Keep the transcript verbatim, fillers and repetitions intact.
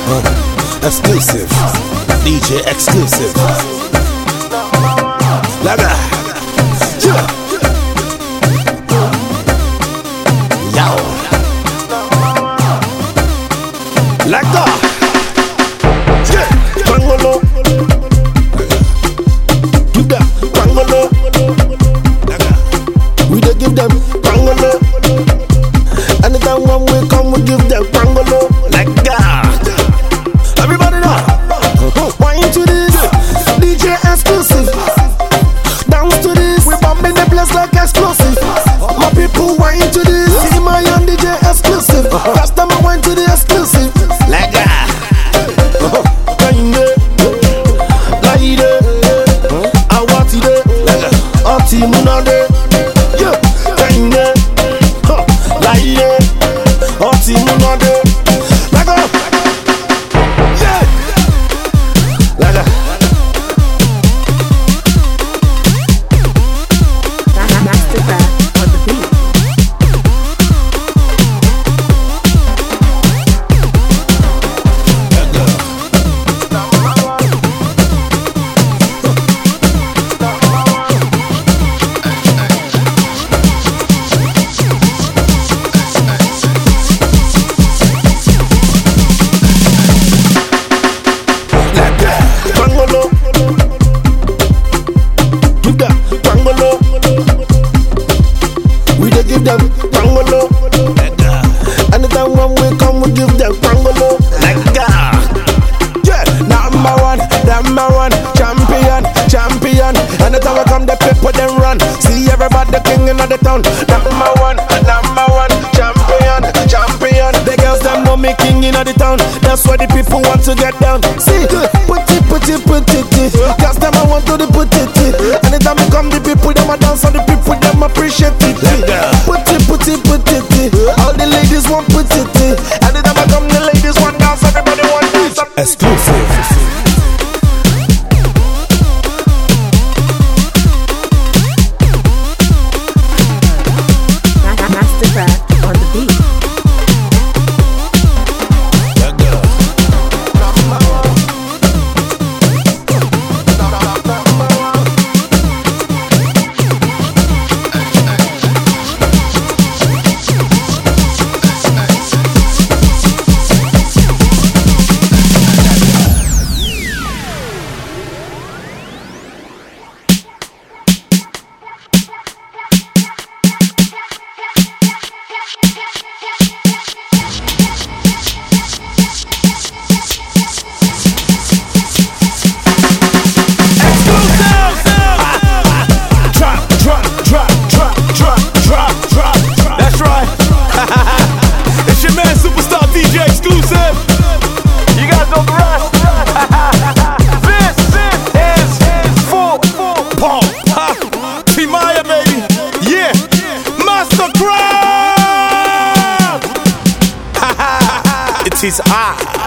Uh, exclusive, D J exclusive. Like that. Yeah. Yo. Like that. Yeah. Bangolo. Give them bangolo. We dey give them bangolo. Anytime when we come, we give them bangolo. Like that. Everybody know. Wine to this, D J exclusive. Dance to this, we bombing the place like explosive. My people wine to this, see my young D J exclusive. Last time I went to the exclusive. Like that. Like it, I want it, up to Munade. Yeah, like it, up to Munade. Like up. Yeah. Like that. Mastercraft on the beat. Give them bangolo. Anytime when we come, we give them bangolo. Like that. Yeah, number one, number one, champion, champion. Anytime we come, the people them run. See everybody king in the town. Number one, number one, champion, champion. The girls them know me king in the town. That's why the people want to get down. See, put it, put it, put it. Girls them I want to the put it. Anytime we come, the people them a dance, and the people them appreciate it. Put it, put it, put it. All the ladies want put it. Anytime I come, the ladies want dance, everybody want dance. Exclusive. Mastercraft on the beat. It is I.